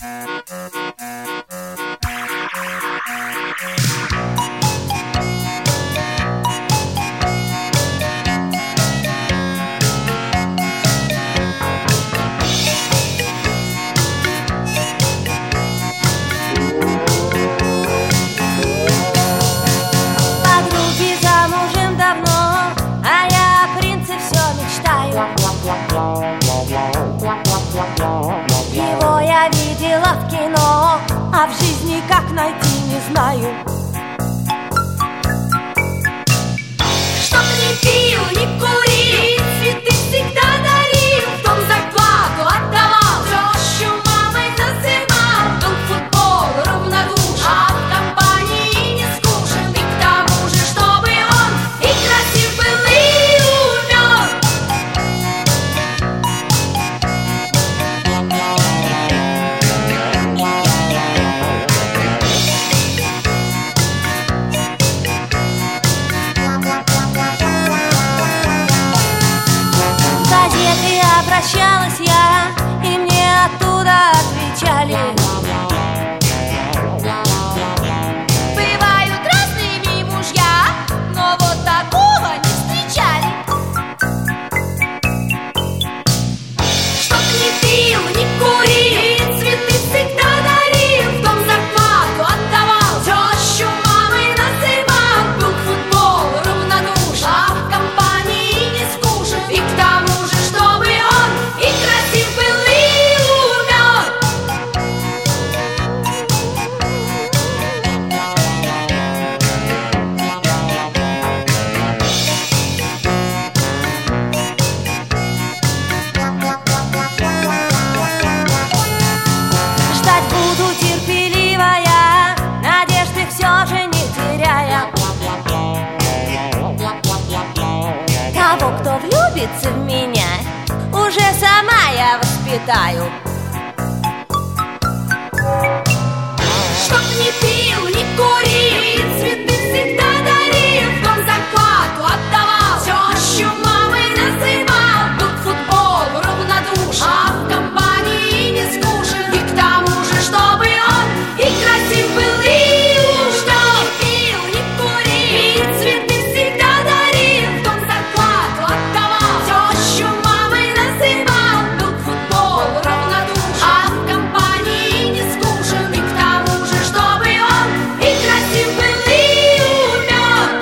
Подруги замужем давно, а я о принце все мечтаю. Его я видела в кино, а в жизни как найти не знаю. Чтоб не пил, не курил, цветы всегда дарил, в дом зарплату отдавал, тещу мамой называл, был к футболу равнодушен, а в компании не скучен. И к тому же, чтобы он и красив был, и умен. В газеты обращалась я, и мне оттуда отвечали: бывают разными мужья, но вот такого не встречали. Чтоб не пил, не курил, цветы всегда дарил, в дом зарплату отдавал, тещу мамой называл, был к футболу равнодушен, а в компании не скучен. И к тому же, чтобы он и красив был, и умен. Ждать буду терпеливая, надежды все же не теряя. Того, кто влюбится в меня, уже сама я воспитаю. Чтоб не пил, не курил, цветы всегда дарил, в дом зарплату отдавал, тещу мамой называл, был к футболу равнодушен, а в компании не скучен. И к тому же, чтобы он и красив был, и умен. Не пил, не курил, цветы всегда дарил, в дом зарплату отдавал, тещу мамой называл, был к футболу равнодушен, а в компании не скучен. И к тому же, чтобы он и красив был, и умен.